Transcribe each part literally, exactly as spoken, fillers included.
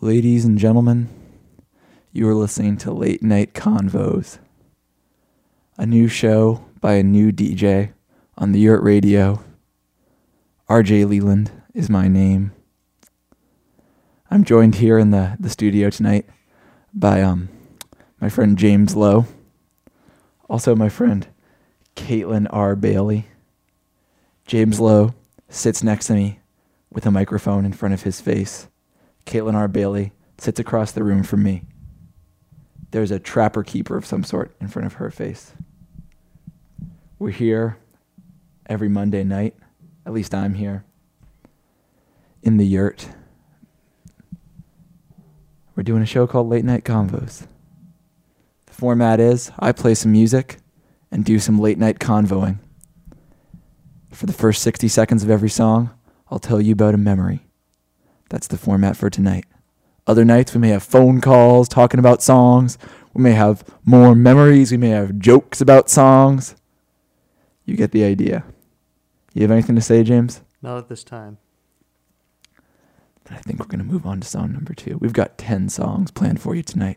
Ladies and gentlemen, you are listening to Late Night Convos, a new show by a new D J on the Yurt Radio. R J Leland is my name. I'm joined here in the, the studio tonight by um my friend James Lowe, also my friend Caitlin R. Bailey. James Lowe sits next to me with a microphone in front of his face. Caitlin R. Bailey sits across the room from me. There's a trapper keeper of some sort in front of her face. We're here every Monday night, at least I'm here, in the Yurt. We're doing a show called Late Night Convos. The format is I play some music and do some late night convoing. For the first sixty seconds of every song, I'll tell you about a memory. That's the format for tonight. Other nights we may have phone calls talking about songs. We may have more memories. We may have jokes about songs. You get the idea. You have anything to say, James? Not at this time. Then I think we're going to move on to song number two. We've got ten songs planned for you tonight.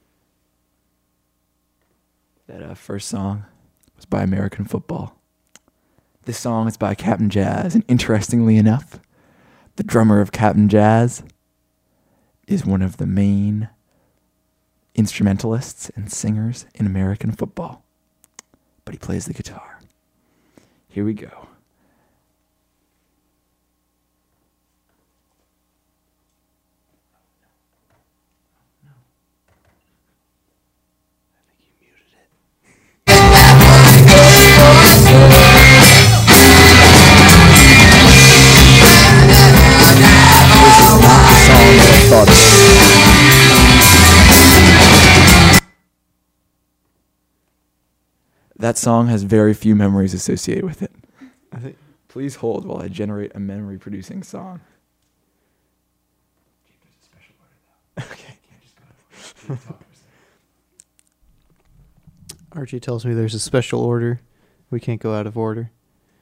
That uh, first song was by American Football. This song is by Captain Jazz, and interestingly enough, the drummer of Captain Jazz is one of the main instrumentalists and singers in American football. But he plays the guitar. Here we go. That song has very few memories associated with it. I think. Please hold while I generate a memory-producing song. Okay. Archie tells me there's a special order. We can't go out of order.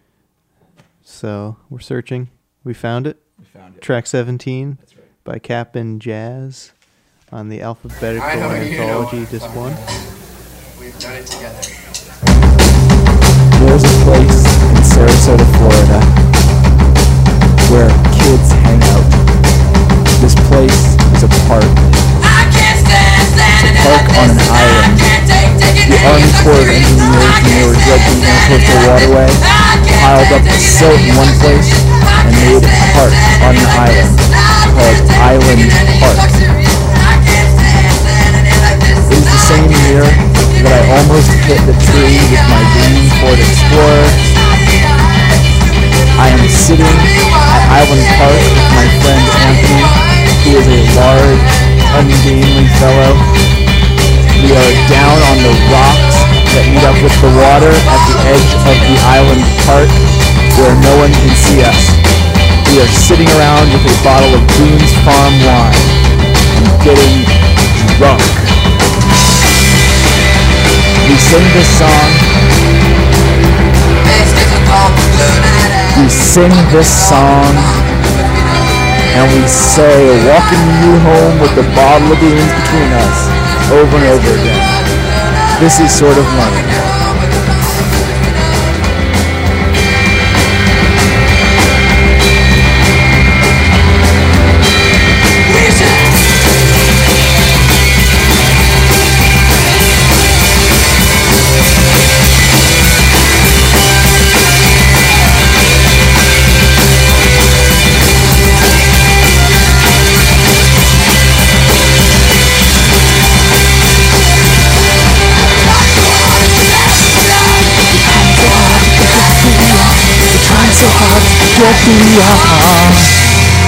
So we're searching. We found it. We found it. Track seventeen. That's right. By Captain Jazz on the Alphabetical I know Anthology you know. Disc one. We've done it together. There's a place in Sarasota, Florida, where kids hang out. This place is a park. It's a park on an island. The Army Corps of Engineers, when they were dredging the coastal waterway, piled up the silt in one place and made a park on an island called Island Park. It was the same year that I almost hit the tree with my green Ford Explorer. I am sitting at Island Park with my friend Anthony, who is a large, ungainly fellow. We are down on the rocks that meet up with the water at the edge of the Island Park, where no one can see us. We are sitting around with a bottle of Boone's Farm wine and getting drunk. We sing this song. We sing this song. And we say, walking you home with a bottle of beans between us, over and over again. This is sort of money. So hard to get beyond.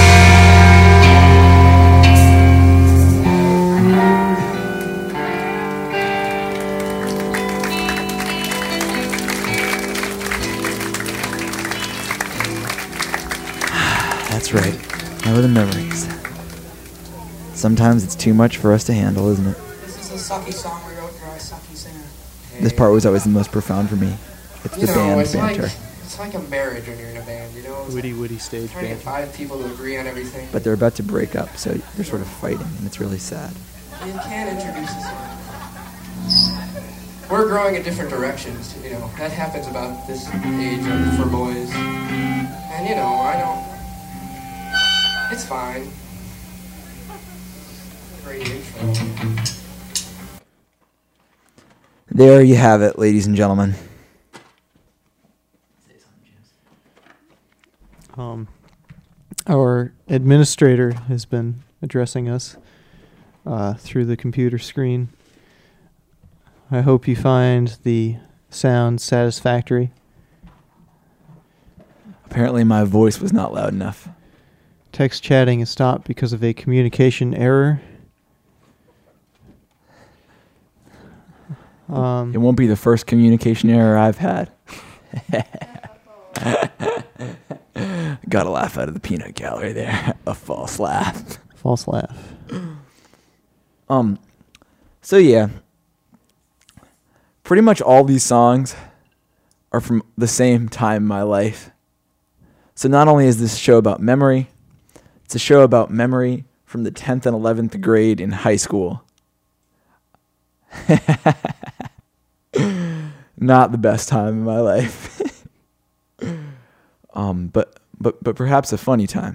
That's right. Now are the memories. Sometimes it's too much for us to handle, isn't it? This is a sucky song we wrote for our sucky singer. This part was always the most profound for me. It's You the know, band it's banter. like it's like a marriage when you're in a band, you know? It's Witty, like witty stage trying to band. get five people to agree on everything. But they're about to break up, so they're sort of fighting, and it's really sad. You can't introduce us. We're growing in different directions, you know. That happens about this age of, for boys. And, you know, I don't... It's fine. Great intro. There you have it, ladies and gentlemen. Um, our administrator has been addressing us uh, through the computer screen. I hope you find the sound satisfactory. Apparently my voice was not loud enough. Text chatting is stopped because of a communication error. Um, It won't be the first communication error I've had. Got a laugh out of the peanut gallery there. A false laugh. false laugh. Um, so yeah, pretty much all these songs are from the same time in my life. So not only is this show about memory, it's a show about memory from the tenth and eleventh grade in high school. Not the best time in my life. um, but but but perhaps a funny time.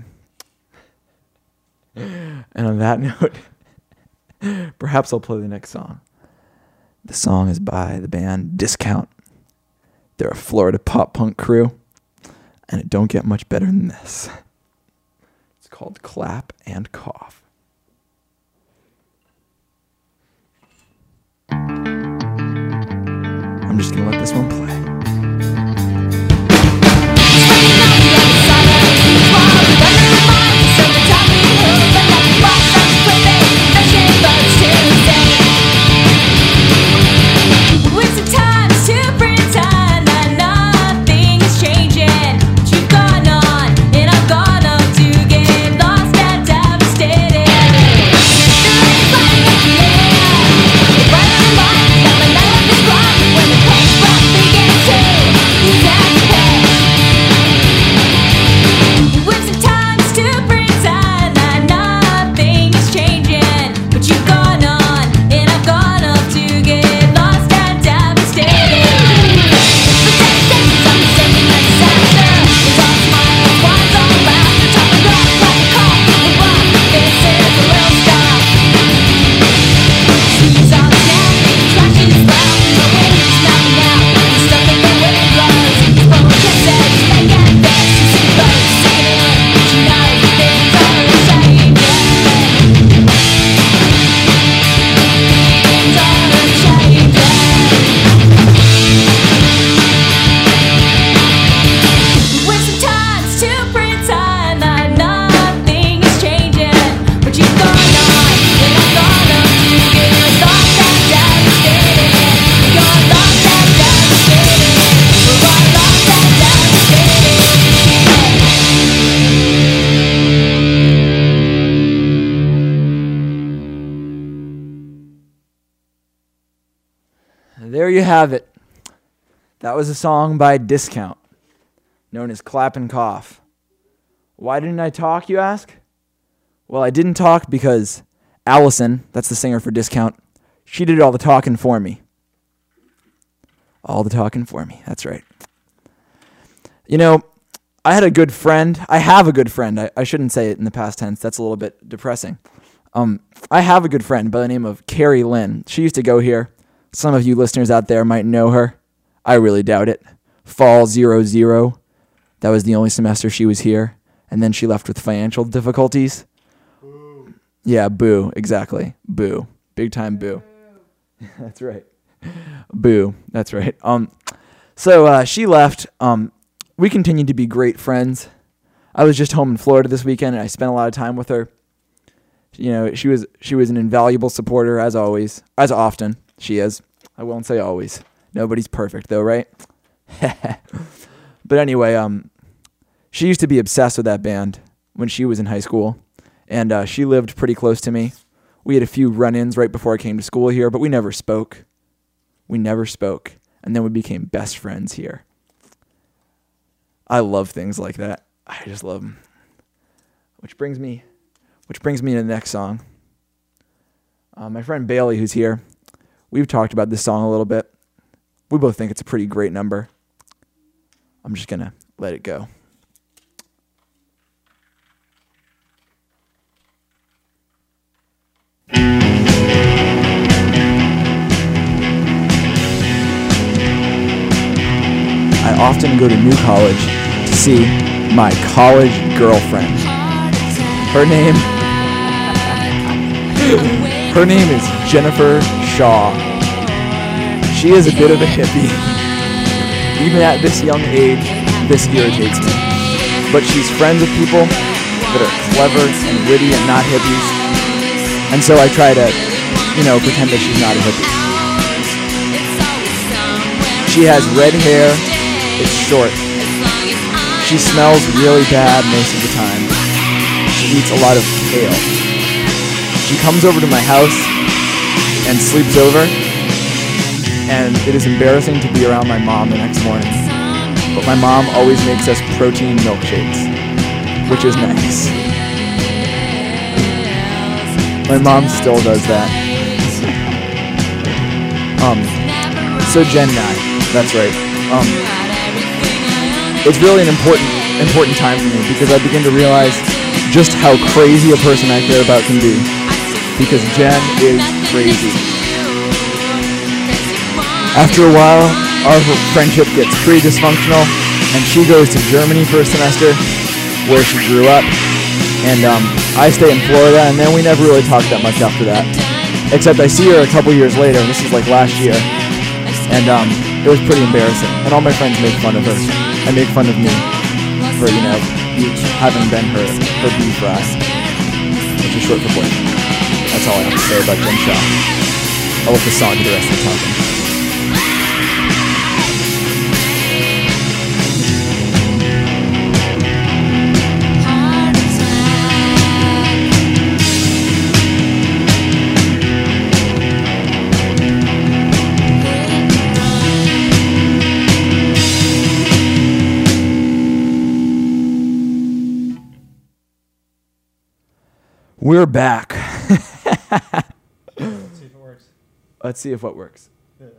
And on that note, perhaps I'll play the next song. The song is by the band Discount. They're a Florida pop punk crew, and it don't get much better than this. It's called Clap and Cough. I'm just gonna let this one play. There you have it. That was a song by Discount, known as Clap and Cough. Why didn't I talk, you ask? Well, I didn't talk because Allison, that's the singer for Discount, she did all the talking for me. All the talking for me, that's right. You know, I had a good friend. I have a good friend. I, I shouldn't say it in the past tense. That's a little bit depressing. Um, I have a good friend by the name of Carrie Lynn. She used to go here. Some of you listeners out there might know her. I really doubt it. Fall zero zero. That was the only semester she was here. And then she left with financial difficulties. Boo. Yeah, boo. Exactly. Boo. Big time boo. That's right. Boo. That's right. Um, so uh, she left. Um, we continued to be great friends. I was just home in Florida this weekend, and I spent a lot of time with her. You know, she was she was an invaluable supporter, as always. As often, she is. I won't say always. Nobody's perfect, though, right? But anyway, um, she used to be obsessed with that band when she was in high school, and uh, she lived pretty close to me. We had a few run-ins right before I came to school here, but we never spoke. We never spoke, and then we became best friends here. I love things like that. I just love them. Which brings me, which brings me to the next song. Uh, my friend Bailey, who's here, we've talked about this song a little bit. We both think it's a pretty great number. I'm just gonna let it go. I often go to New College to see my college girlfriend. Her name, her name is Jennifer Shaw. She is a bit of a hippie. Even at this young age, this irritates me. But she's friends with people that are clever and witty and not hippies. And so I try to, you know, pretend that she's not a hippie. She has red hair. It's short. She smells really bad most of the time. She eats a lot of kale. She comes over to my house and sleeps over, and it is embarrassing to be around my mom the next morning. But my mom always makes us protein milkshakes, which is nice. My mom still does that. um, so Gen nine, that's right. Um, It's really an important important time for me because I begin to realize just how crazy a person I care about can be. Because Jen is crazy. After a while, our friendship gets pretty dysfunctional, and she goes to Germany for a semester, where she grew up, and um, I stay in Florida, and then we never really talked that much after that. Except I see her a couple years later, and this is like last year, and um, it was pretty embarrassing. And all my friends make fun of her. I make fun of me for, you know, having been her, her B fry, which is short for boy. That's all I have to say about Jen Shaw. I'll let the song do the rest of the talking. We're back. Let's see if it works. Let's see if what works. Yeah.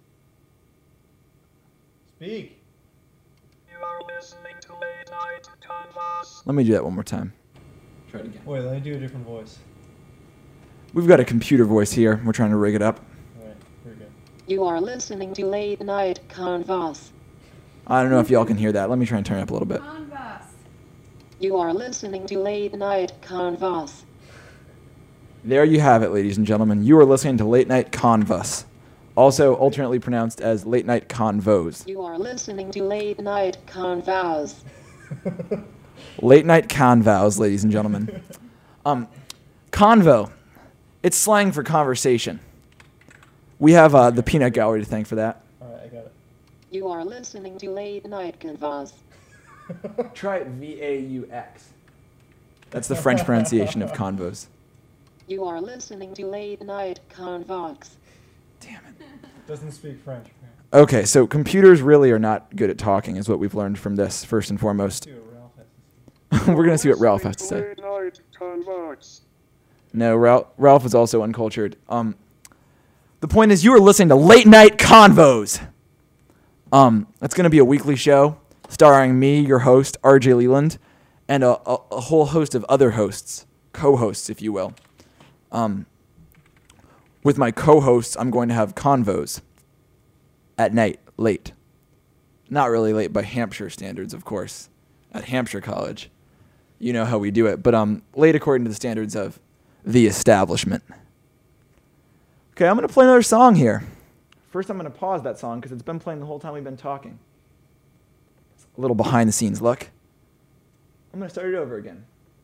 Speak. You are listening to Late Night Converse. Let me do that one more time. Try it again. Wait, let me do a different voice. We've got a computer voice here. We're trying to rig it up. Alright, here we go. You are listening to Late Night Converse. I don't know if y'all can hear that. Let me try and turn it up a little bit. You are listening to Late Night Converse. There you have it, ladies and gentlemen. You are listening to Late Night Convos, also alternately pronounced as Late Night Convos. You are listening to Late Night Convos. Late Night Convos, ladies and gentlemen. Um, convo. It's slang for conversation. We have uh, the Peanut Gallery to thank for that. Alright, I got it. You are listening to Late Night Converse. Try it V A U X. That's the French pronunciation of convos. You are listening to Late Night Convox. Damn it. Doesn't speak French. Okay, so computers really are not good at talking, is what we've learned from this, first and foremost. See what Ralph has to say. We're going to see what Ralph has to say. Late Night Converse. No, Ralph, Ralph is also uncultured. Um, the point is, you are listening to Late Night Convos. Um, that's going to be a weekly show starring me, your host, R J Leland, and a, a, a whole host of other hosts, co-hosts, if you will. Um, with my co-hosts, I'm going to have convos at night, late. Not really late by Hampshire standards, of course, at Hampshire College. You know how we do it, but um, late according to the standards of the establishment. Okay, I'm going to play another song here. First, I'm going to pause that song because it's been playing the whole time we've been talking. It's a little behind the scenes look. I'm going to start it over again.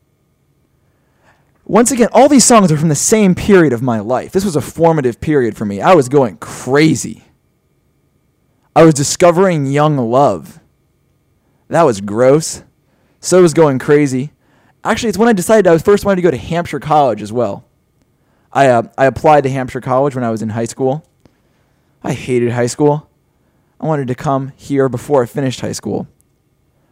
Once again, all these songs are from the same period of my life. This was a formative period for me. I was going crazy. I was discovering young love. That was gross. So was going crazy. Actually, it's when I decided I was first wanted to go to Hampshire College as well. I uh, I applied to Hampshire College when I was in high school. I hated high school. I wanted to come here before I finished high school.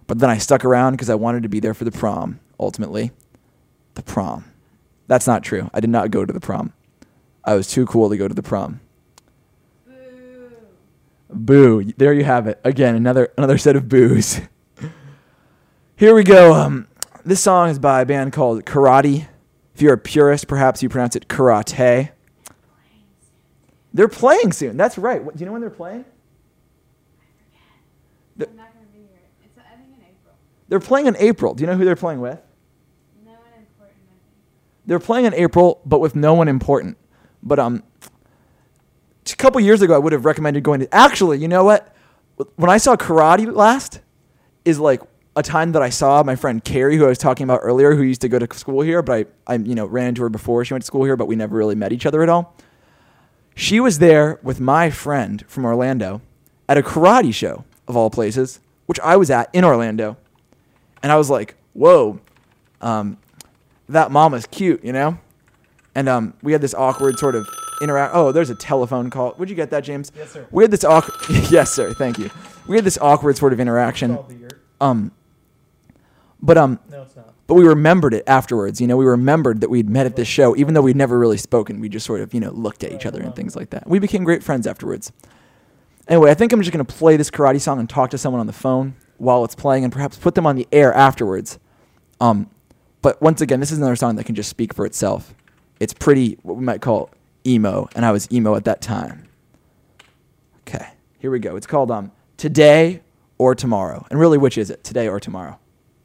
But then I stuck around because I wanted to be there for the prom, ultimately. The prom. That's not true. I did not go to the prom. I was too cool to go to the prom. Boo. Boo. There you have it. Again, another another set of boos. Here we go. Um, this song is by a band called Karate. If you're a purist, perhaps you pronounce it karate. They're playing soon. That's right. What, do you know when they're playing? They're, I'm not going to be here. It's, I think, in April. They're playing in April. Do you know who they're playing with? No one important, I think. They're playing in April, but with no one important. But um, a couple years ago, I would have recommended going to... Actually, you know what? When I saw Karate last, is like a time that I saw my friend Carrie, who I was talking about earlier, who used to go to school here, but I, I you know, ran into her before she went to school here, but we never really met each other at all. She was there with my friend from Orlando at a karate show, of all places, which I was at in Orlando. And I was like, whoa, um, that mama's cute, you know? And um, we had this awkward sort of interact. Oh, there's a telephone call. Would you get that, James? Yes, sir. We had this awkward. Yes, sir. Thank you. We had this awkward sort of interaction. Um, but um, No, it's not. but we remembered it afterwards. You know, we remembered that we'd met at this show, even though we'd never really spoken. We just sort of, you know, looked at each other and things like that. We became great friends afterwards. Anyway, I think I'm just gonna play this karate song and talk to someone on the phone while it's playing, and perhaps put them on the air afterwards. Um, but once again, this is another song that can just speak for itself. It's pretty, what we might call emo, and I was emo at that time. Okay, here we go. It's called um, Today or Tomorrow. And really, which is it, today or tomorrow?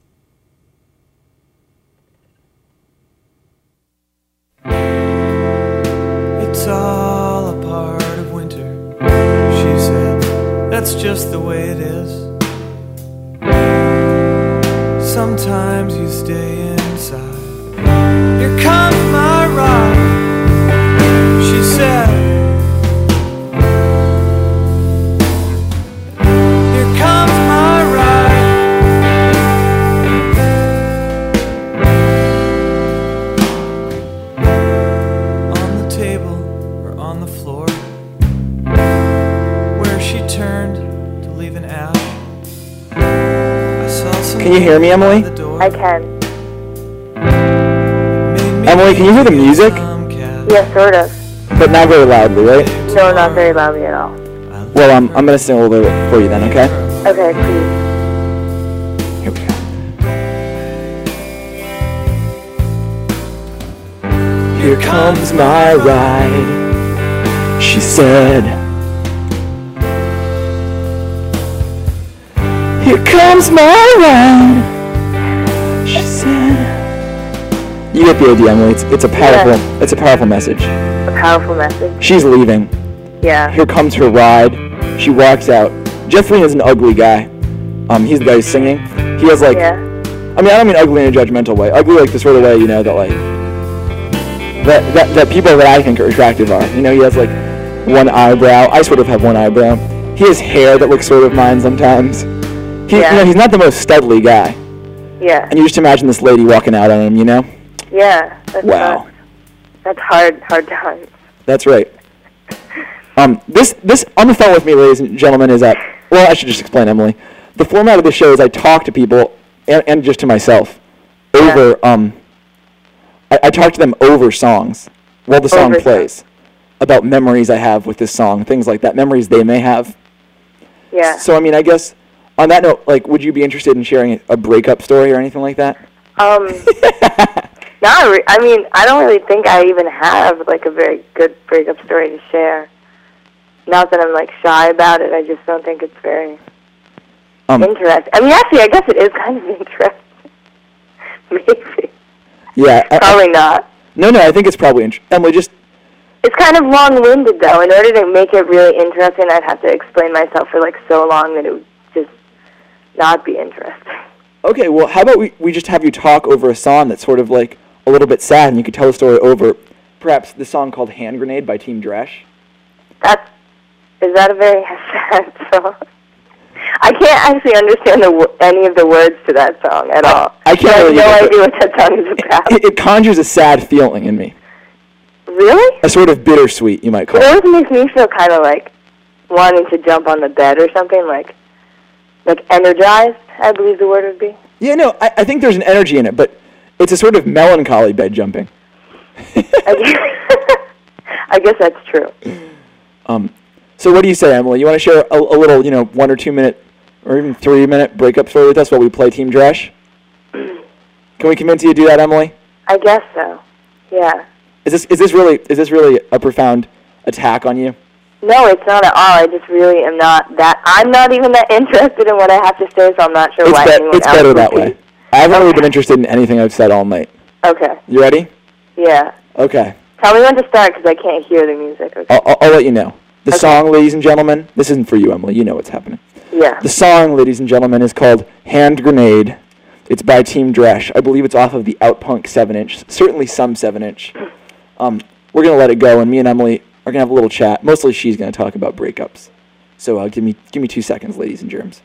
It's all a part of winter, she said. That's just the way it is. Sometimes you stay inside. Here comes my ride, she said. Here comes my ride. On the table or on the floor, where she turned to leave an app, I saw some. Can you hear me, Emily? I can. Emily, can you hear the music? Yeah, sort of. But not very loudly, right? No, not very loudly at all. Well, um, I'm going to sing a little bit for you then, okay? Okay, please. Here we go. Here comes my ride, she said. Here comes my ride, she said. You get the idea, Emily. It's, it's a powerful, Yeah. it's a powerful message. A powerful message. She's leaving. Yeah. Here comes her ride. She walks out. Jeff Lynne is an ugly guy. Um, he's the guy who's singing. He has like, Yeah. I mean, I don't mean ugly in a judgmental way. Ugly like the sort of way, you know, that like, that, that, that people that I think are attractive are. You know, he has like one eyebrow. I sort of have one eyebrow. He has hair that looks sort of mine sometimes. He, Yeah. you know, he's not the most studly guy. Yeah. And you just imagine this lady walking out on him, you know? Yeah. That's Wow. uh, that's hard, hard times. That's right. Um, this, this, on the phone with me, ladies and gentlemen, is that, well, I should just explain, Emily. The format of the show is I talk to people, and, and just to myself, over, um, I, I talk to them over songs while the song Over plays, about memories I have with this song, things like that, memories they may have. Yeah. So, I mean, I guess, on that note, like, would you be interested in sharing a breakup story or anything like that? Um. Not. Re- I mean, I don't really think I even have like a very good breakup story to share. Not that I'm like shy about it. I just don't think it's very Um, interesting. I mean, actually, I guess it is kind of interesting. Maybe. yeah. I, Probably not. no, no, I think it's probably interesting. Emily, just, It's kind of long-winded, though. In order to make it really interesting, I'd have to explain myself for like so long that it would just not be interesting. okay, well, how about we, we just have you talk over a song that's sort of like a little bit sad, and you could tell the story over perhaps the song called Hand Grenade by Team Dresch. That's is that a very sad song? I can't actually understand the, wo- any of the words to that song at all. I can't I have really no either, idea what that song is about. It, it conjures a sad feeling in me. Really? A sort of bittersweet, you might call It it. always makes me feel kind of like wanting to jump on the bed or something, like like energized, I believe the word would be. Yeah, no, I, I think there's an energy in it, but it's a sort of melancholy bed jumping. I guess, I guess that's true. Um, so what do you say, Emily? You want to share a, a little, you know, one or two minute or even three minute breakup story with us while we play Team Dresch? Can we convince you to do that, Emily? I guess so. Yeah. Is this is this really is this really a profound attack on you? No, it's not at all. I just really am not that. I'm not even that interested in what I have to say, so I'm not sure It's, why be- anyone it's else better would that be. way. I haven't really been interested in anything I've said all night. Okay. You ready? Yeah. Okay. Tell me when to start because I can't hear the music. Okay. I'll, I'll, I'll let you know. The Okay. song, ladies and gentlemen, this isn't for you, Emily. You know what's happening. Yeah. The song, ladies and gentlemen, is called Hand Grenade. It's by Team Dresch. I believe it's off of the Outpunk seven inch, certainly some seven inch. Um, we're going to let it go, and me and Emily are going to have a little chat. Mostly she's going to talk about breakups. So uh, give me give me two seconds, ladies and germs.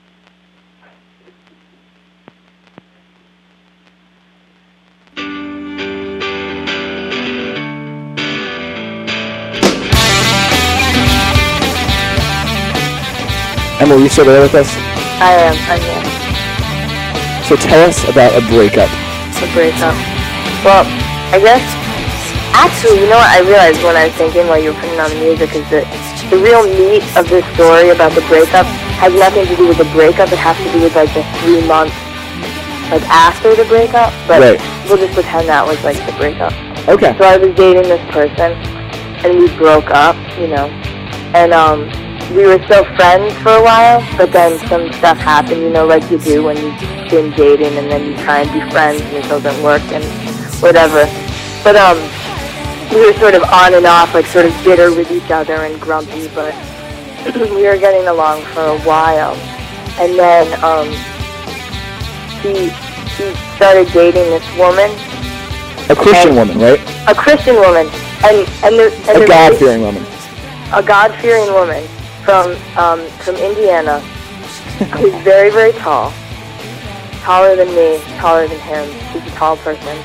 Emily, you still there with us? I am. I'm here. So tell us about a breakup. A breakup. Well, I guess, actually, you know what I realized when I was thinking while you were putting on the music is that the real meat of this story about the breakup has nothing to do with the breakup. It has to do with, like, the three months, like, after the breakup. But Right. we'll just pretend that was, like, the breakup. Okay. So I was dating this person, and we broke up, you know, and, um... we were still friends for a while, but then some stuff happened, you know, like you do when you've been dating and then you try and be friends and it doesn't work and whatever. But um, we were sort of on and off, like sort of bitter with each other and grumpy, but we were getting along for a while. And then um, he, he started dating this woman. A Christian and- woman, right? A Christian woman. And, and the, and A the God-fearing woman. a God-fearing woman from um, from Indiana who's very, very tall. Taller than me, taller than him. She's a tall person.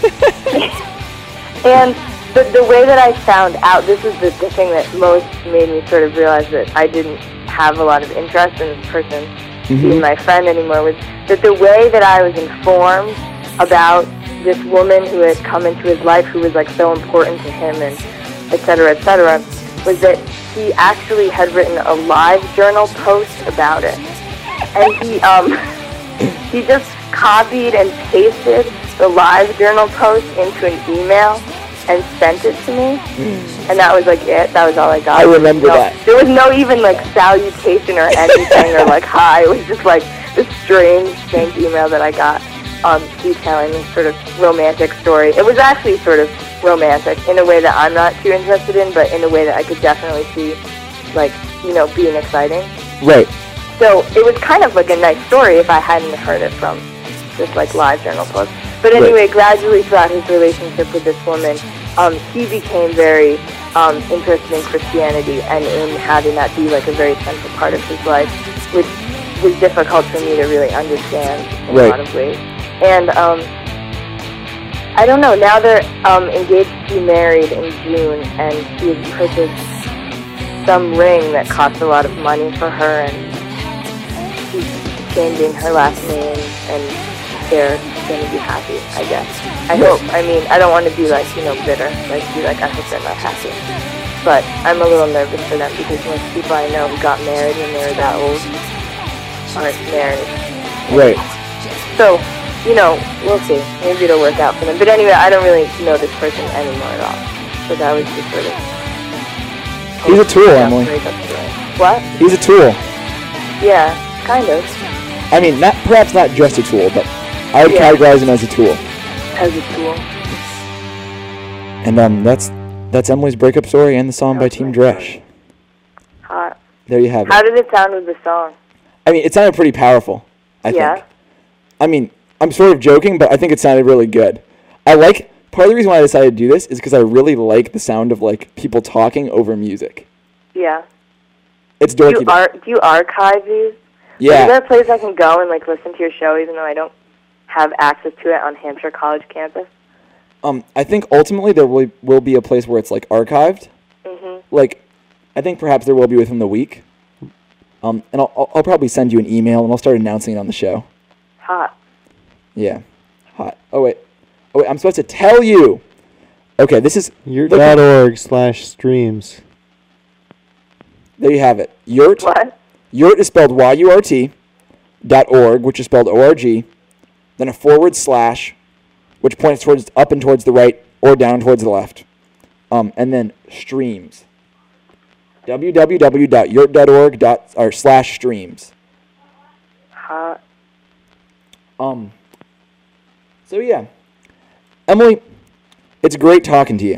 And the, the way that I found out, this is the, the thing that most made me sort of realize that I didn't have a lot of interest in this person Mhm. being my friend anymore, was that the way that I was informed about this woman who had come into his life who was like so important to him and et cetera, et cetera, was that he actually had written a live journal post about it. And he um he just copied and pasted the live journal post into an email and sent it to me. And that was like it. That was all I got. I remember No- that. There was no even like salutation or anything or like hi. It was just like this strange, strange email that I got um, detailing this sort of romantic story. It was actually sort of romantic in a way that I'm not too interested in, but in a way that I could definitely see, like, you know, being exciting. Right. So it was kind of like a nice story if I hadn't heard it from this like live journal post. But anyway, Right. gradually throughout his relationship with this woman, um, he became very um, interested in Christianity and in having that be like a very central part of his life, which was difficult for me to really understand in Right. a lot of ways. And um, I don't know, now they're um, engaged to be married in June, and he has purchased some ring that cost a lot of money for her, and she's changing her last name, and they're going to be happy, I guess. I hope. I mean, I don't want to be like, you know, bitter, like be like, I hope they're not happy. But I'm a little nervous for them because most people I know who got married when they were that old aren't married. Right. So, you know, we'll see. Maybe it'll work out for them. But anyway, I don't really know this person anymore at all. So that was just sort of... He's a tool, Emily. What? He's a tool. Yeah, kind of. I mean, not perhaps not just a tool, but I would Yeah. categorize him as a tool. As a tool. And um, that's that's Emily's breakup story and the song by Team Dresch. Hot. There you have it. How did it sound with the song? I mean, it sounded pretty powerful, I Yeah. think. I mean, I'm sort of joking, but I think it sounded really good. I like, part of the reason why I decided to do this is because I really like the sound of, like, people talking over music. Yeah. It's Do dorky. you, but- ar- do you archive these? yeah. Is there a place I can go and, like, listen to your show even though I don't have access to it on Hampshire College campus? Um, I think ultimately there will, will be a place where it's, like, archived. Mm-hmm. Like, I think perhaps there will be within the week. Um, and I'll, I'll I'll probably send you an email, and I'll start announcing it on the show. Hot. Yeah, hot. Oh wait, oh wait. I'm supposed to tell you. Okay, this is Yurt look at- dot org slash streams. There you have it. Yurt. What? Yurt is spelled Y U R T. Dot org, which is spelled O R G. Then a forward slash, which points towards up and towards the right or down towards the left. Um, and then streams. w w w dot yurt dot org dot or slash streams. Hot. Um. So yeah, Emily, it's great talking to you.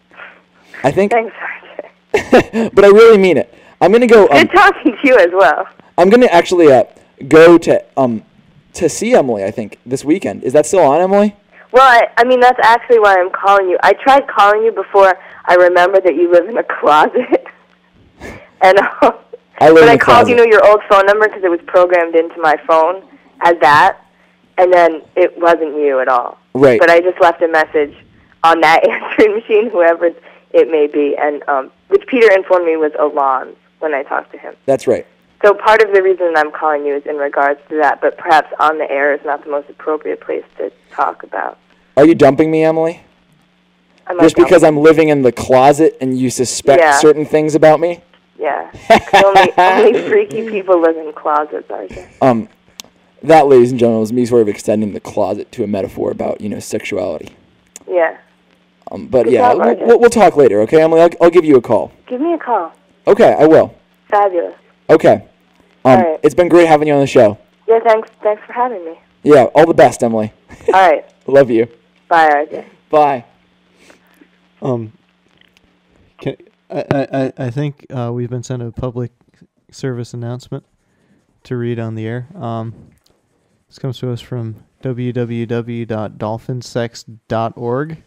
I think, Thanks, R J. but I really mean it. I'm gonna go. Um, Good talking to you as well. I'm gonna actually uh, go to um to see Emily. I think this weekend. Is that still on, Emily? Well, I, I mean, that's actually why I'm calling you. I tried calling you before I remembered that you live in a closet. and uh, I live But in I a called, you closet. know, your old phone number because it was programmed into my phone as that. And then it wasn't you at all. Right. But I just left a message on that answering machine, whoever it may be, and um, which Peter informed me was Alon's when I talked to him. That's right. So part of the reason I'm calling you is in regards to that, but perhaps on the air is not the most appropriate place to talk about. Are you dumping me, Emily? Am Just I because dumb? I'm living in the closet and you suspect Yeah. certain things about me? Yeah. 'Cause only, only freaky people live in closets, R J. Um, that, ladies and gentlemen, is me sort of extending the closet to a metaphor about, you know, sexuality. Yeah. Um, but Good yeah, job, we'll, R J. we'll, we'll talk later, okay, Emily? I'll, I'll give you a call. Give me a call. Okay, I will. Fabulous. Okay. Um, All right. It's been great having you on the show. Yeah, thanks Thanks for having me. Yeah, all the best, Emily. All right. Love you. Bye, R J. Bye. Um, can, I, I, I- I think uh, we've been sent a public service announcement to read on the air. Um, this comes to us from w w w dot dolphin sex dot org.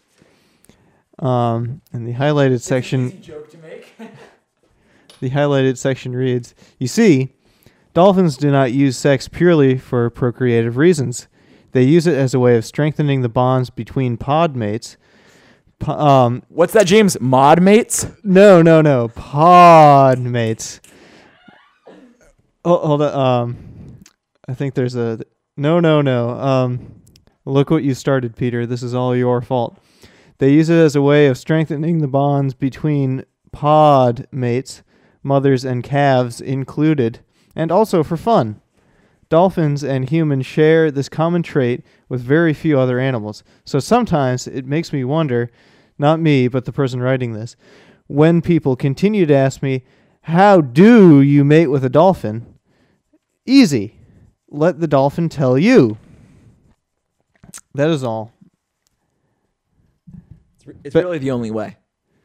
Um, and the highlighted section... joke to make. The highlighted section reads, "You see, dolphins do not use sex purely for procreative reasons. They use it as a way of strengthening the bonds between pod mates." Po- um, What's that, James? Mod mates? no, no, no, pod mates. Oh, hold on. Um, I think there's a no, no, no. Um, look what you started, Peter. This is all your fault. They use it as a way of strengthening the bonds between pod mates, mothers and calves included, and also for fun. Dolphins and humans share this common trait with very few other animals. So sometimes it makes me wonder, not me, but the person writing this, when people continue to ask me, how do you mate with a dolphin? Easy. Let the dolphin tell you. That is all. It's, re- it's But- really the only way.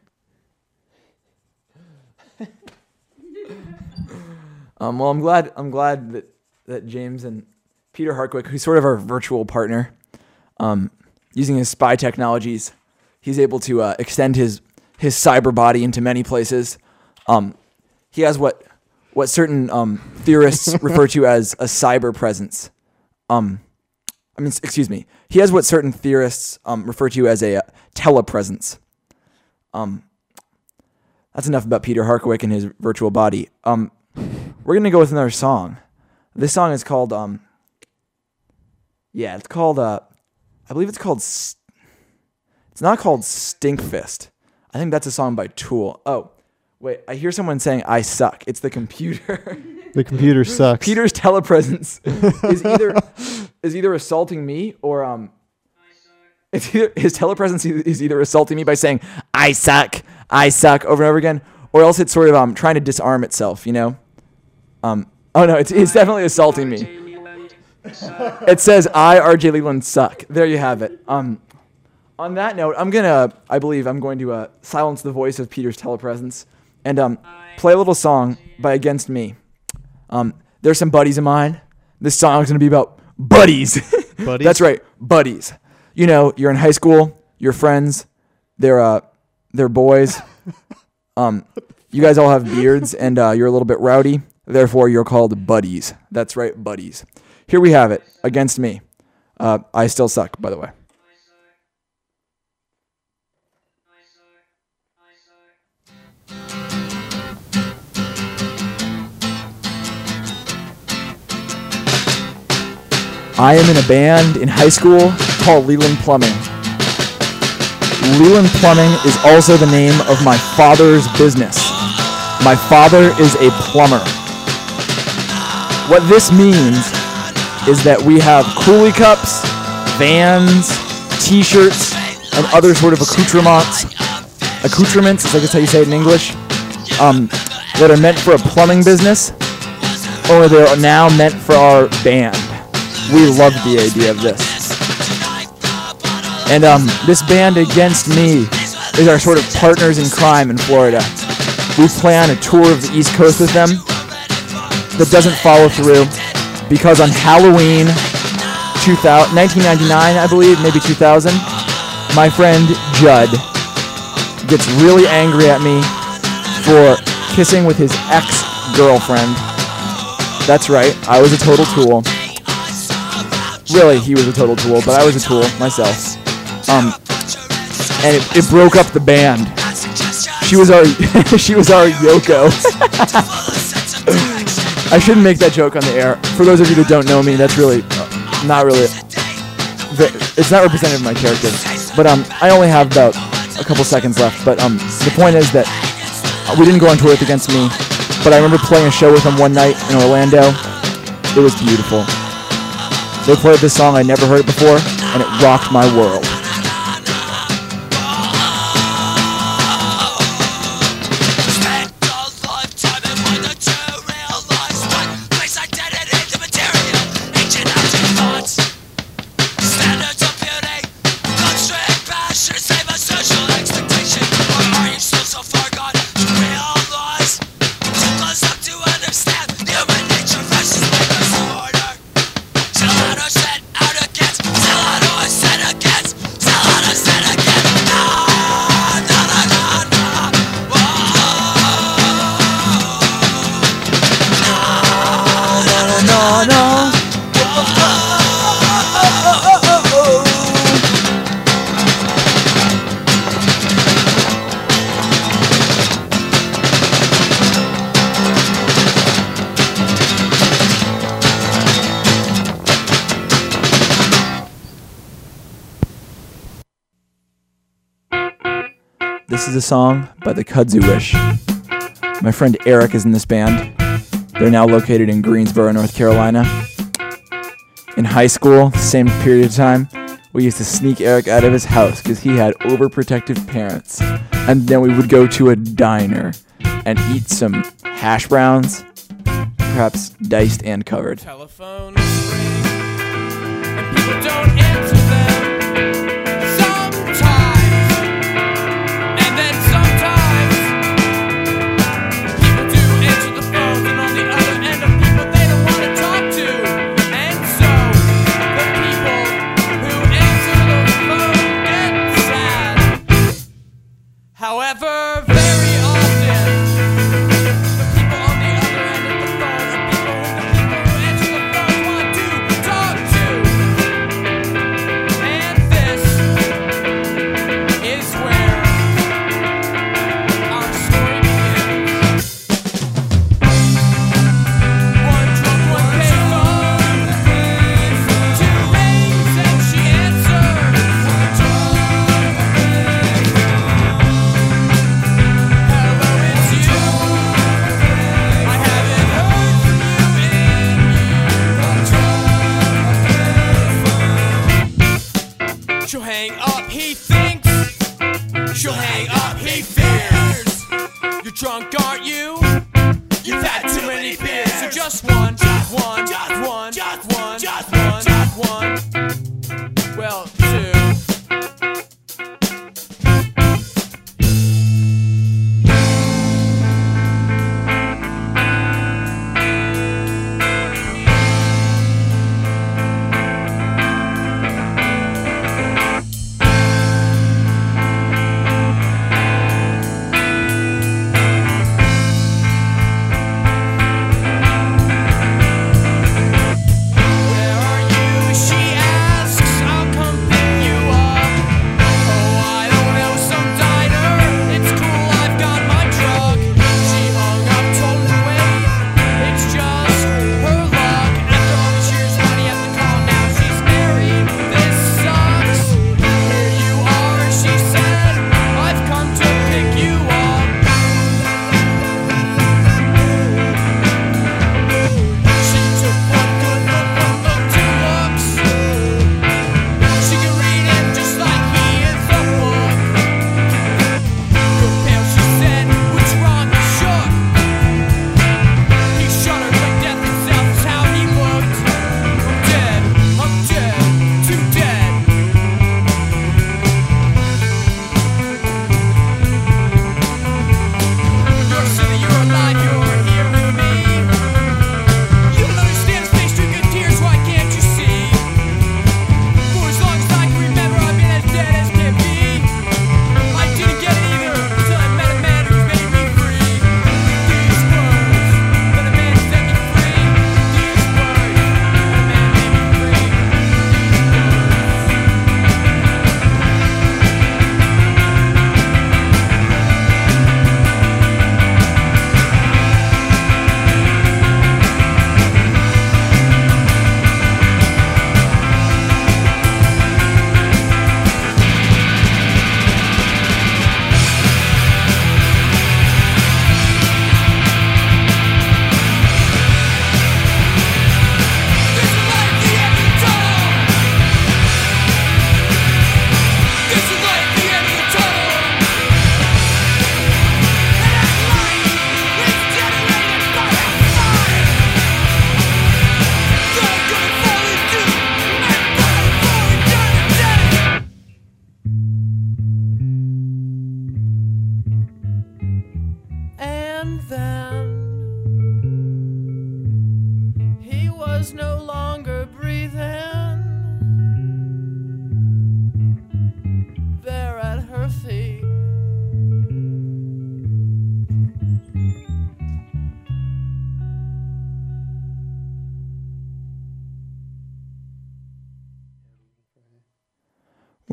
um, well, I'm glad. I'm glad that, that James and Peter Harkwick, who's sort of our virtual partner, um, using his spy technologies, he's able to uh, extend his his cyber body into many places. Um, he has what what certain um, theorists refer to as a cyber presence. Um, I mean, s- excuse me. He has what certain theorists um, refer to as a uh, telepresence. Um, that's enough about Peter Harkwick and his virtual body. Um, we're gonna go with another song. This song is called um. Yeah, it's called uh, I believe it's called. St- it's not called Stinkfist. I think that's a song by Tool. Oh, wait, I hear someone saying I suck. It's the computer. The computer sucks. Peter's telepresence is either is either assaulting me or um. It's either, his telepresence is either assaulting me by saying I suck, I suck over and over again, or else it's sort of um trying to disarm itself. You know. Um. Oh no, it's it's definitely assaulting me. It says I, R J Leland, suck. There you have it. Um. On that note, I'm gonna, I believe I'm going to uh, silence the voice of Peter's telepresence and um, play a little song by Against Me. Um, there's some buddies of mine. This song is gonna be about buddies. Buddies? That's right, buddies. You know, you're in high school, you're friends, they're uh, they're boys. Um, you guys all have beards and uh, you're a little bit rowdy. Therefore, you're called buddies. That's right, buddies. Here we have it, Against Me. Uh, I still suck, by the way. I am in a band in high school called Leland Plumbing. Leland Plumbing is also the name of my father's business. My father is a plumber. What this means is that we have coolie cups, vans, t-shirts, and other sort of accoutrements. Accoutrements, I guess how you say it in English. Um, that are meant for a plumbing business, or they're now meant for our band. We love the idea of this. And um, this band Against Me is our sort of partners in crime in Florida. We play on a tour of the East Coast with them that doesn't follow through because on Halloween nineteen ninety-nine, I believe, maybe two thousand, my friend Judd gets really angry at me for kissing with his ex-girlfriend. That's right, I was a total tool. Really, he was a total tool, but I was a tool myself. Um, and it, it broke up the band. She was our she was our Yoko. I shouldn't make that joke on the air. For those of you that don't know me, that's really uh, not really. It's not representative of my character. But um, I only have about a couple seconds left. But um, the point is that we didn't go on tour with Against Me, but I remember playing a show with them one night in Orlando. It was beautiful. They played this song, I never heard it before, and it rocked my world. This is a song by the Kudzu Wish. My friend Eric is in this band. They're now located in Greensboro, North Carolina. In high school, same period of time, we used to sneak Eric out of his house because he had overprotective parents. And then we would go to a diner and eat some hash browns, perhaps diced and covered. Telephones ring, and people don't answer them. However, very often, the people on the other end of the phone are people who the people who answer the phone want to talk to. And this is where our story begins. One drunk, one payphone, two rings and she answered. One drunk, she'll hang up, he thinks. She'll hang up, he fears. You're drunk, aren't you? You've had too many beers. So just one, just one, just one, just one, just one, just one. Well, two.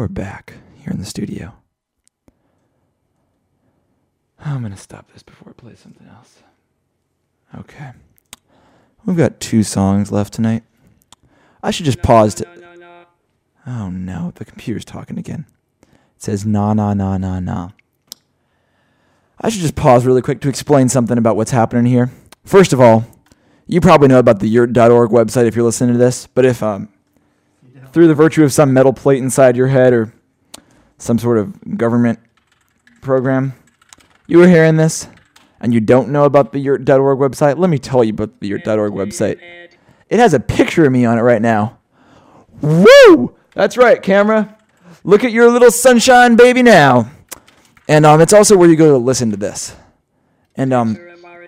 we're back here in the studio. I'm going to stop this before I play something else. Okay. We've got two songs left tonight. I should just pause to... Oh no, the computer's talking again. It says na na na na na. I should just pause really quick to explain something about what's happening here. First of all, you probably know about the yurt dot org website if you're listening to this, but if um, through the virtue of some metal plate inside your head or some sort of government program, you were hearing this and you don't know about the yurt dot org website, let me tell you about the yurt dot org website. It has a picture of me on it right now. Woo! That's right, camera. Look at your little sunshine baby now. And um, it's also where you go to listen to this. And um,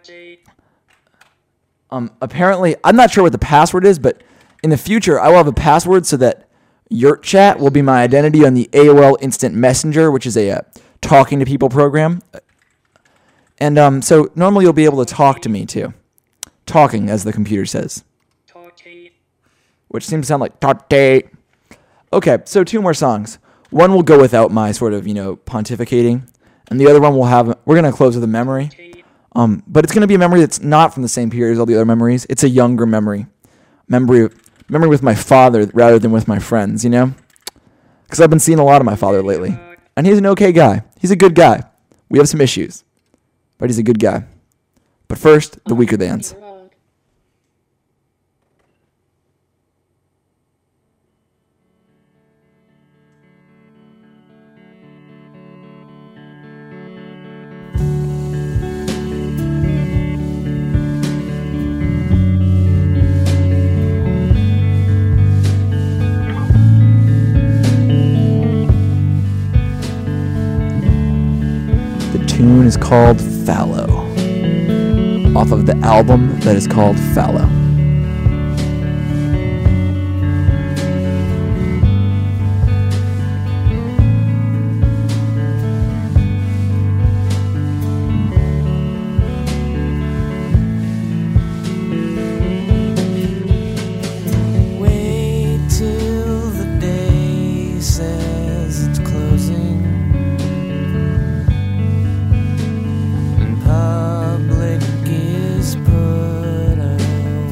um, apparently, I'm not sure what the password is, but in the future, I will have a password so that Yurt Chat will be my identity on the A O L Instant Messenger, which is a uh, talking to people program. And um, so normally you'll be able to talk to me too. Talking, as the computer says. Which seems to sound like talk-tay. Okay, so two more songs. One will go without my sort of, you know, pontificating. And the other one will have, we're going to close with a memory. Um, but it's going to be a memory that's not from the same period as all the other memories. It's a younger memory. Memory memory with my father rather than with my friends, you know? Because I've been seeing a lot of my father lately. And he's an okay guy. He's a good guy. We have some issues. But he's a good guy. But first, the weaker bands. Tune is called Fallow, off of the album that is called Fallow. Wait till the day says it's closing. Public is put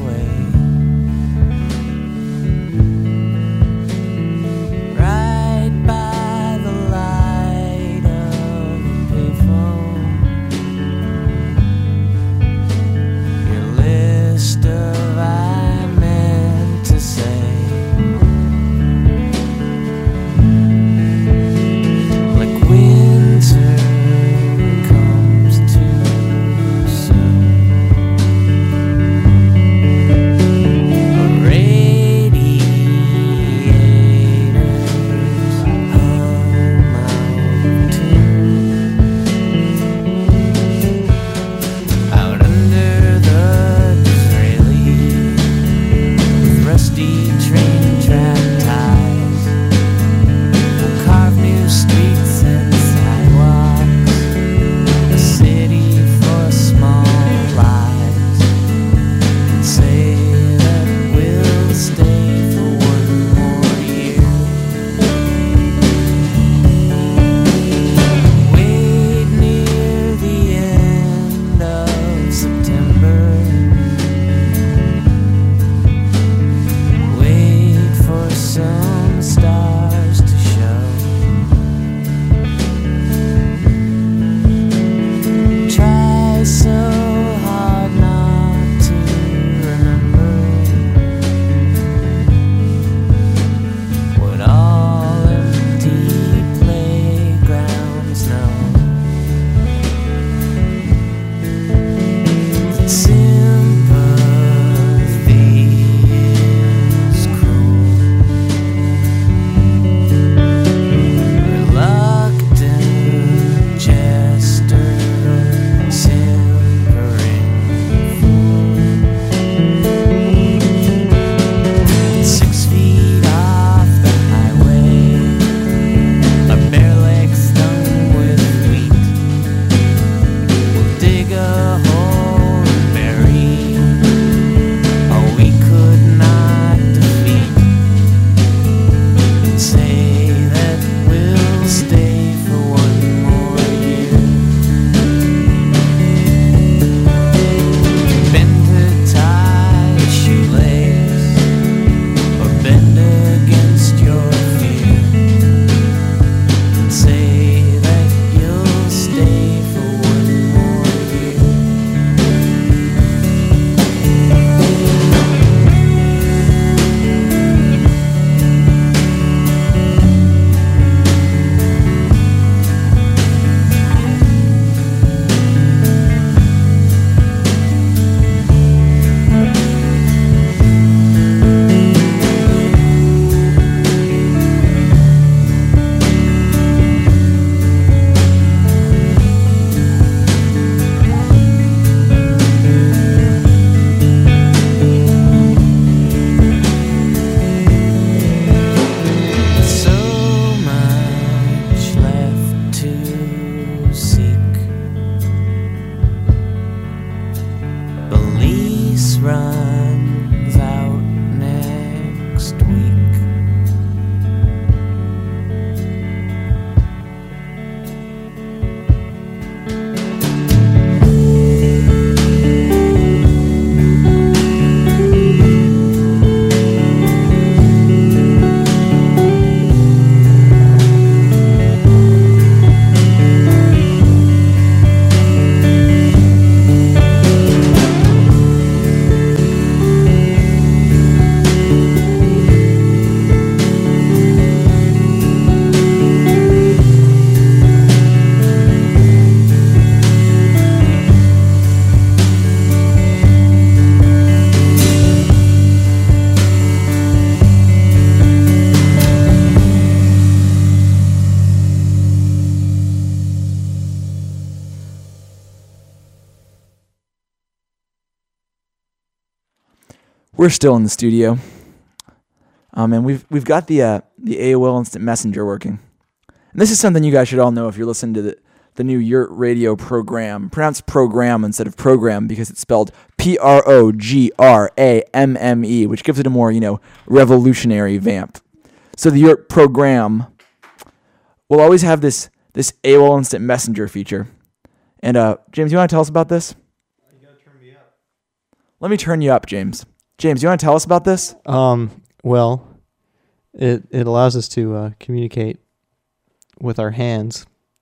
we're still in the studio, um, and we've we've got the uh, the A O L Instant Messenger working. And this is something you guys should all know if you're listening to the the new Yurt Radio program, pronounced program instead of program because it's spelled P R O G R A M M E, which gives it a more, you know, revolutionary vamp. So the Yurt program will always have this this A O L Instant Messenger feature. And uh, James, you want to tell us about this? You gotta turn me up. Let me turn you up, James. James, you want to tell us about this? Um. Well, it it allows us to uh, communicate with our hands.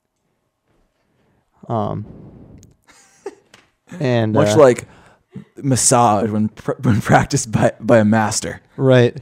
Um. And much uh, like massage when pr- when practiced by by a master. Right.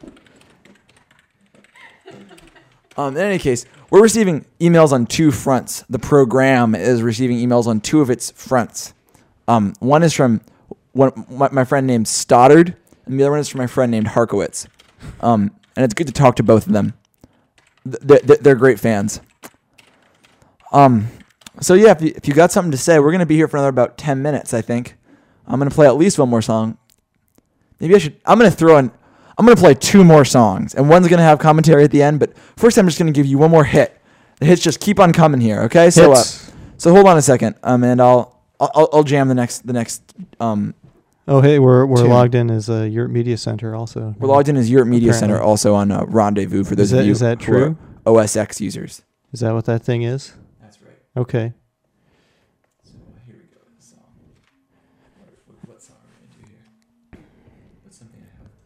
Um, in any case, we're receiving emails on two fronts. The program is receiving emails on two of its fronts. Um, one is from one my, my friend named Stoddard, and the other one is from my friend named Harkowitz. Um, and it's good to talk to both of them. They're, they're great fans. Um, so yeah, if you, if you got something to say, we're going to be here for another about ten minutes, I think. I'm going to play at least one more song. Maybe I should, I'm going to throw in, I'm going to play two more songs, and one's going to have commentary at the end, but first I'm just going to give you one more hit. The hits just keep on coming here, okay? So, uh, so hold on a second, um, and I'll, I'll, I'll jam the next, the next, um, Oh, hey, we're we're tune. logged in as a Yurt Media Center also. We're logged in as Yurt Media Apparently. Center, also on uh, Rendezvous for those Is that- of you is that who are true? O S X users. Is that what that thing is? That's right. Okay. So here we go. The song. What, what song are we gonna do here? What's something I have?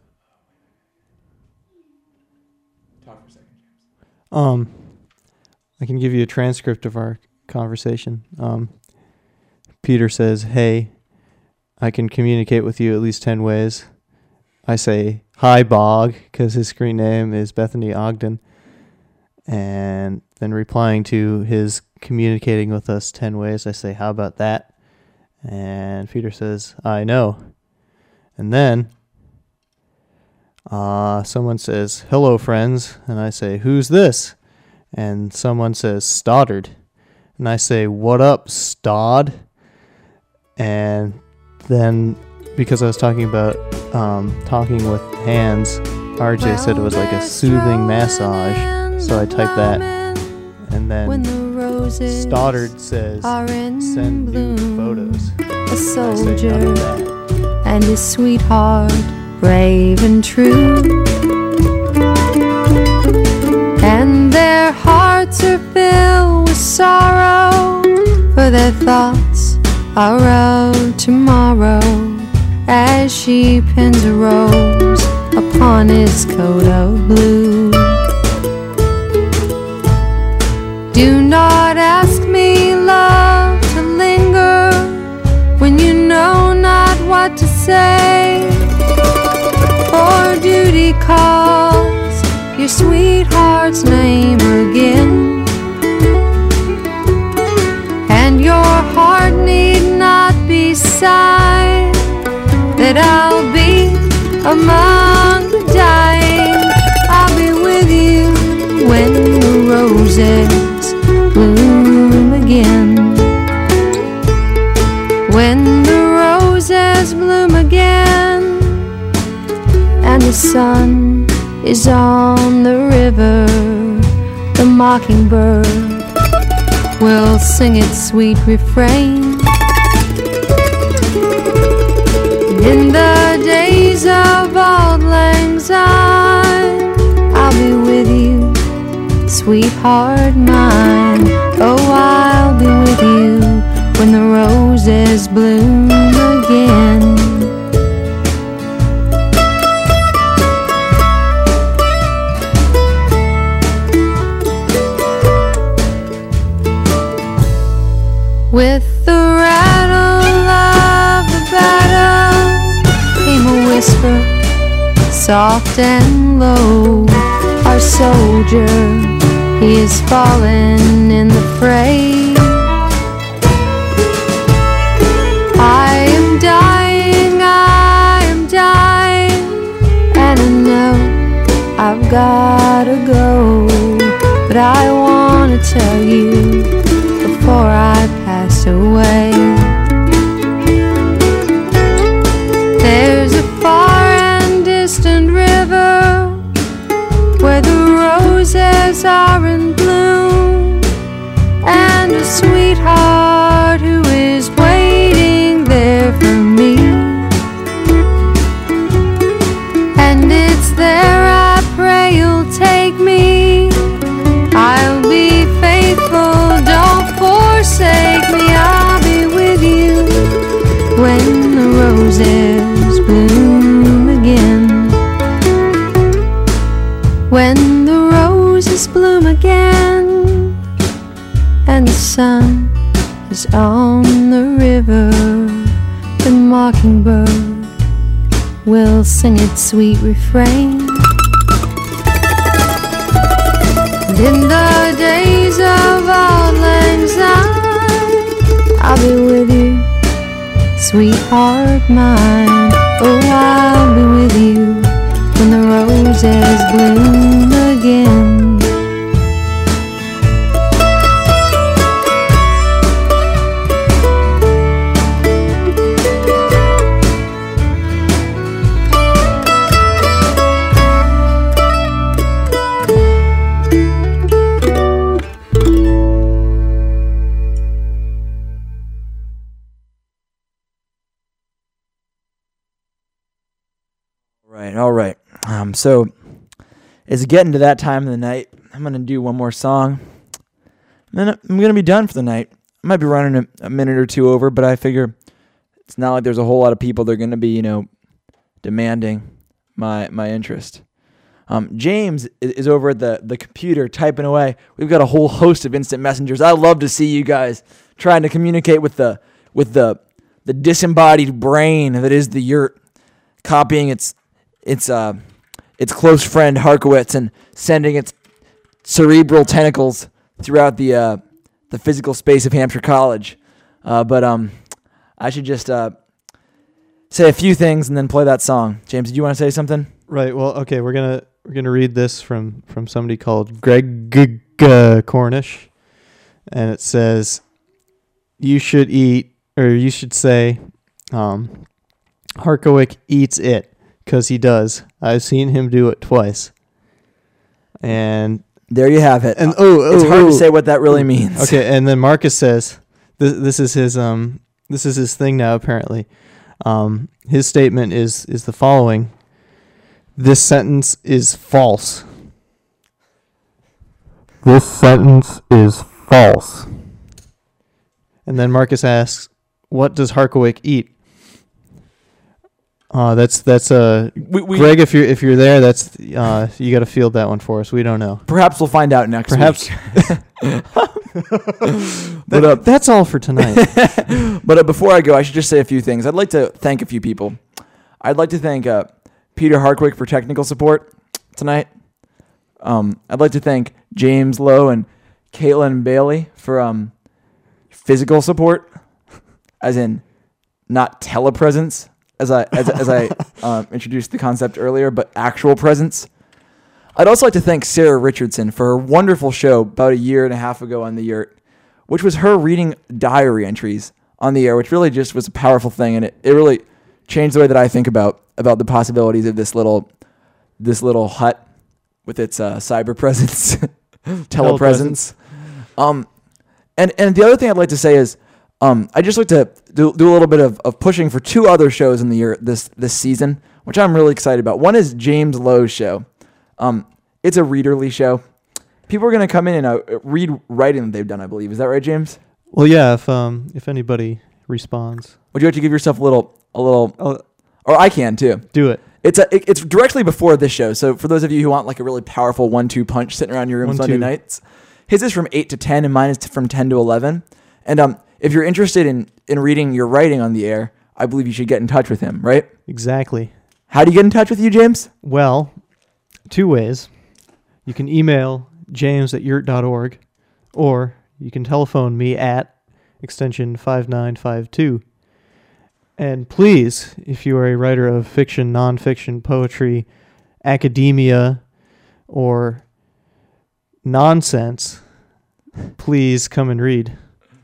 Talk for a second, James. Um, I can give you a transcript of our conversation. Um, Peter says, "Hey, I can communicate with you at least ten ways." I say, "Hi, Bog," because his screen name is Bethany Ogden. And then replying to his communicating with us ten ways, I say, "How about that?" And Peter says, "I know." And then uh, someone says, "Hello, friends." And I say, "Who's this?" And someone says, "Stoddard." And I say, "What up, Stod?" And then, because I was talking about um, talking with hands, R J said it was like a soothing massage. So I typed that. And then Stoddard says, "Send nude photos." A soldier And I say, "None of that." and his sweetheart, brave and true. And their hearts are filled with sorrow, for their thoughts are of tomorrow, as she pins a rose upon his coat of blue. Do not ask me, love, to linger when you know not what to say, for duty calls your sweetheart's name again, and your heart need not be sighing that I'll be among the dying. I'll be with you when the roses bloom again. When the roses bloom again, and the sun is on the river, the mockingbird will sing its sweet refrain. In the days of auld lang syne, I'll be with you, sweetheart mine. Oh, I'll be with you when the roses bloom again. With the rattle of the battle came a whisper, soft and low. Our soldier, he is fallen in the fray. I am dying, I am dying, and I know I've gotta go, but I wanna tell you before I pass away. There's a far and the sun is on the river. The mockingbird will sing its sweet refrain. And in the days of auld lang syne, I'll be with you, sweetheart mine. Oh, I'll be with you when the roses bloom again. Right, all right. Um, so it's getting to that time of the night. I'm going to do one more song. Then I'm going to be done for the night. I might be running a, a minute or two over, but I figure it's not like there's a whole lot of people that are going to be, you know, demanding my my interest. Um, James is, is over at the, the computer typing away. We've got a whole host of instant messengers. I love to see you guys trying to communicate with the with the the disembodied brain that is the yurt, copying its its uh its close friend Harkowitz and sending its cerebral tentacles throughout the uh, the physical space of Hampshire College. Uh, but um, I should just uh, say a few things and then play that song. James, did you want to say something? Right. Well, okay. We're gonna we're gonna read this from from somebody called Greg G- G- Cornish, and it says, "You should eat, or you should say, um, Harkowick eats it, 'cause he does. I've seen him do it twice." And there you have it. And oh, oh it's hard oh. to say what that really means. Okay, and then Marcus says, "This this is his um this is his thing now. Apparently, um, his statement is is the following: This sentence is false. This sentence is false." And then Marcus asks, "What does Harkowick eat?" Uh, that's that's uh we, we, Greg. If you're if you're there, that's uh you got to field that one for us. We don't know. Perhaps we'll find out next Perhaps. week. that, but uh, that's all for tonight. But uh, before I go, I should just say a few things. I'd like to thank a few people. I'd like to thank uh, Peter Harkwick for technical support tonight. Um, I'd like to thank James Lowe and Caitlin Bailey for um physical support, as in not telepresence. As I as, as I um, introduced the concept earlier, but actual presence. I'd also like to thank Sarah Richardson for her wonderful show about a year and a half ago on the Yurt, which was her reading diary entries on the air, which really just was a powerful thing, and it, it really changed the way that I think about about the possibilities of this little this little hut with its uh, cyber presence, telepresence. Um, and and the other thing I'd like to say is. Um, I just like to do, do a little bit of, of pushing for two other shows in the year this this season, which I'm really excited about. One is James Lowe's show. Um, it's a readerly show. People are going to come in and uh, read writing that they've done, I believe. Is that right, James? Well, yeah. If um if anybody responds, would you like to give yourself a little a little, oh, or I can too. Do it. It's a it, it's directly before this show. So for those of you who want like a really powerful one two punch sitting around your room One, Sunday two. nights, his is from eight to ten, and mine is from ten to eleven. And um. If you're interested in, in reading your writing on the air, I believe you should get in touch with him, right? Exactly. How do you get in touch with you, James? Well, two ways. You can email james at yurt dot org, or you can telephone me at extension five nine five two. And please, if you are a writer of fiction, nonfiction, poetry, academia, or nonsense, please come and read.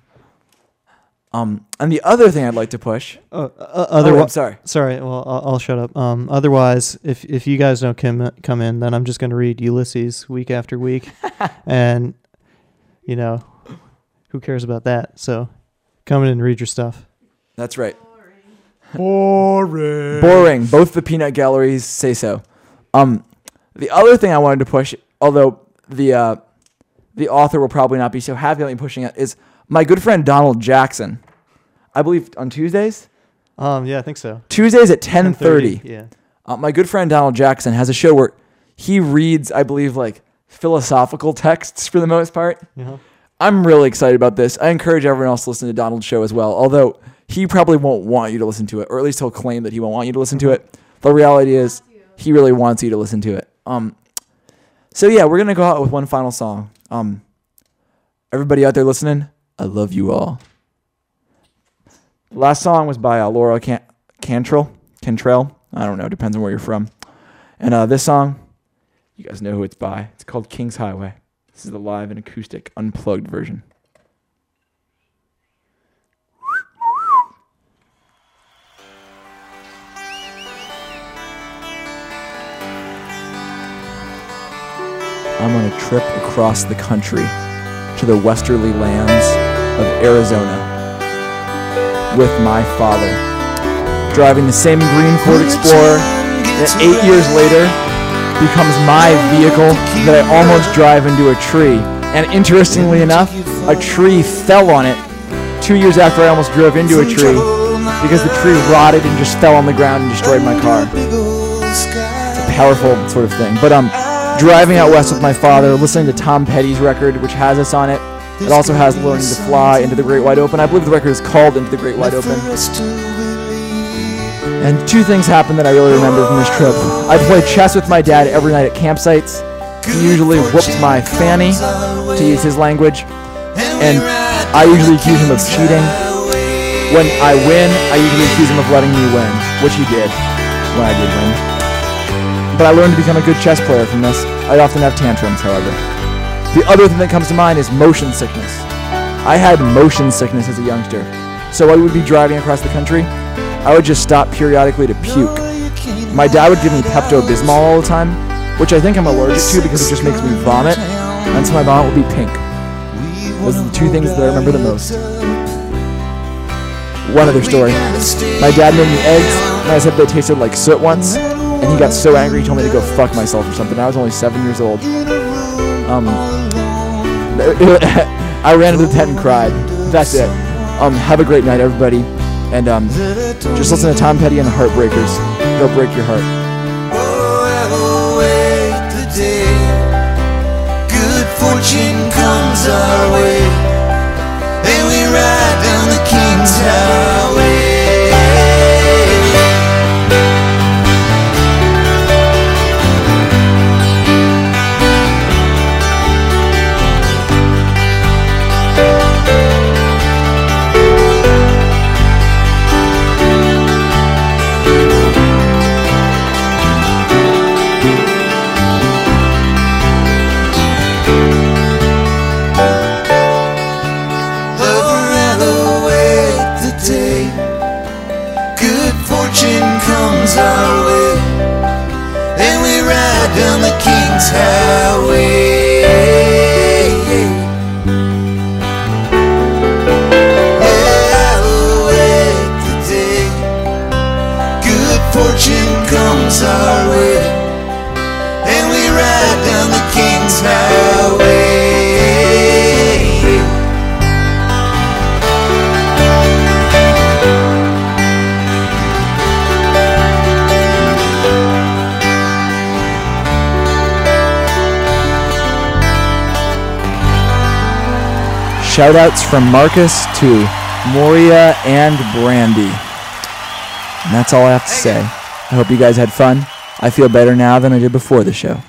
Um, and the other thing I'd like to push. Uh, uh, other, oh, I'm sorry. Sorry. Well, I'll, I'll shut up. Um, otherwise, if if you guys don't come come in, then I'm just going to read Ulysses week after week, and you know, who cares about that? So, come in and read your stuff. That's right. Boring. Boring. Both the peanut galleries say so. Um, the other thing I wanted to push, although the uh, the author will probably not be so happy about me pushing it, is. My good friend Donald Jackson, I believe on Tuesdays? Um, yeah, I think so. Tuesdays at ten thirty. Yeah. Uh, my good friend Donald Jackson has a show where he reads, I believe, like philosophical texts for the most part. Uh-huh. I'm really excited about this. I encourage everyone else to listen to Donald's show as well, although he probably won't want you to listen to it, or at least he'll claim that he won't want you to listen to it. The reality is he really wants you to listen to it. Um, so yeah, we're going to go out with one final song. Um, everybody out there listening, I love you all. The last song was by uh, Laura Can- Cantrell. Cantrell. I don't know. Depends on where you're from. And uh, this song, you guys know who it's by. It's called King's Highway. This is the live and acoustic unplugged version. I'm on a trip across the country to the westerly lands of Arizona with my father, driving the same green Ford Explorer that eight years later becomes my vehicle that I almost drive into a tree. And interestingly enough, a tree fell on it two years after I almost drove into a tree because the tree rotted and just fell on the ground and destroyed my car. It's a powerful sort of thing. But um, driving out west with my father, listening to Tom Petty's record, which has us on it. It also has Learning to Fly, Into the Great Wide Open. I believe the record is called Into the Great Wide Open. And two things happened that I really remember from this trip. I played chess with my dad every night at campsites. He usually whooped my fanny, to use his language, and I usually accuse him of cheating. When I win, I usually accuse him of letting me win, which he did when I did win. But I learned to become a good chess player from this. I'd often have tantrums, however. The other thing that comes to mind is motion sickness. I had motion sickness as a youngster, so I would be driving across the country. I would just stop periodically to puke. My dad would give me Pepto-Bismol all the time, which I think I'm allergic to because it just makes me vomit, and so my vomit would be pink. Those are the two things that I remember the most. One other story. My dad made me eggs, and I said they tasted like soot once, and he got so angry he told me to go fuck myself or something. I was only seven years old. Um, I ran into the tent and cried. That's it. Um, have a great night, everybody. And um, just listen to Tom Petty and the Heartbreakers. They'll break your heart. Good fortune comes our way, and we ride down the King's Highway. Our way, and we ride down the King's Highway. I'll wait the day good fortune comes our way, and we ride down the King's Highway. Shoutouts from Marcus to Moria and Brandy. And that's all I have to say. I hope you guys had fun. I feel better now than I did before the show.